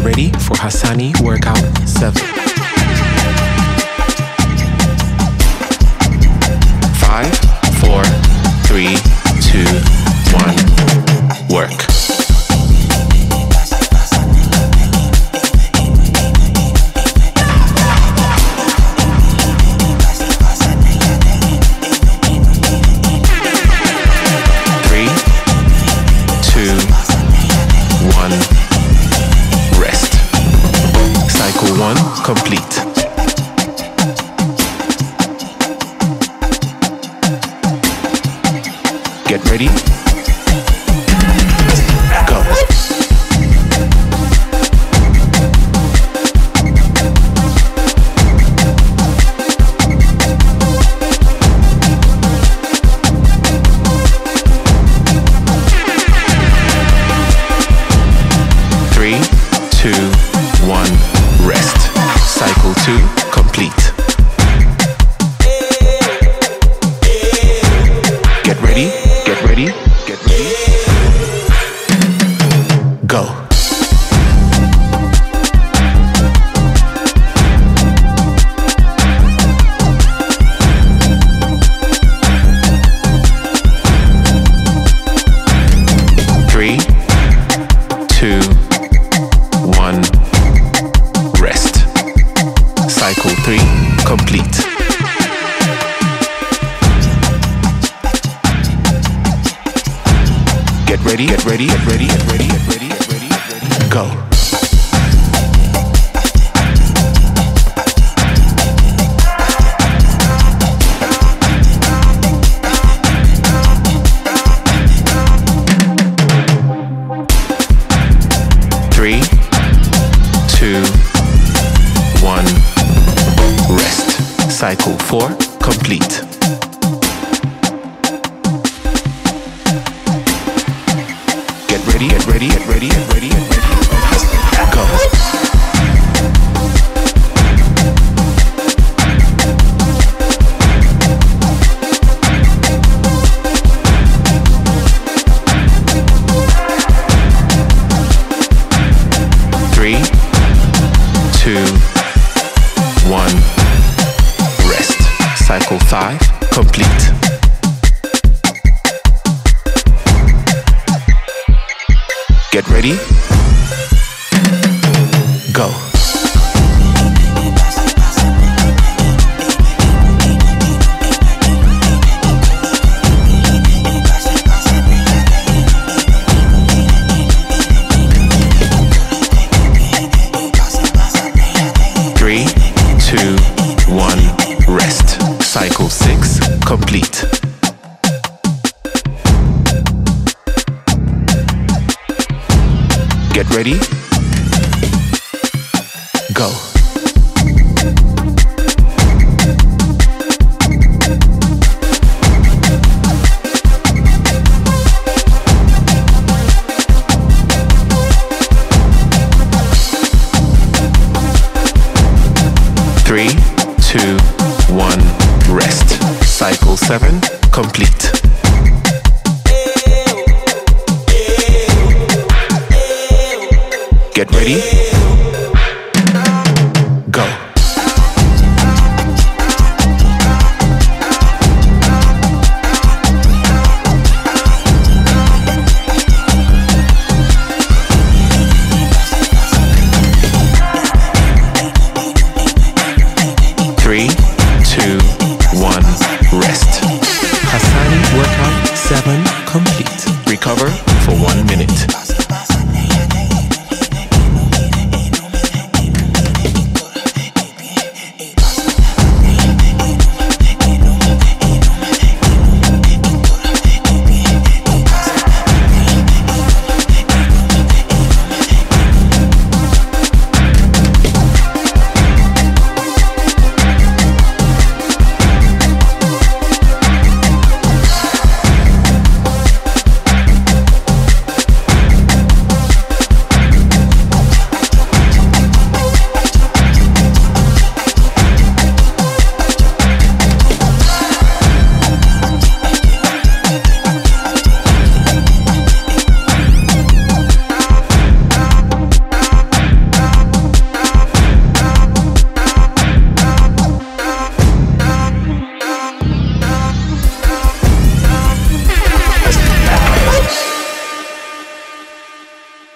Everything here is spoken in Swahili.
ready for Hassani Workout 7. 5, 4, 3, 2, 1, work. Complete. Get ready. Go. 3, 2, 1, rest. Cycle 2 complete. Get ready, get ready, get ready. Go. Three, 2, 1, rest. Cycle 3 complete. Get ready, get ready, get ready, get ready, get ready, get ready, get ready. Go. Three, 2, 1, rest. Cycle 4 complete. Get ready, get ready, get ready, get ready, get ready. Go. 3, 2, 1, rest. Cycle 5 complete. Get ready. Go. 3, 2, 1, rest. Cycle 6 complete. Get ready. Go. 3, 2, 1, rest. Cycle 7 complete. Get ready.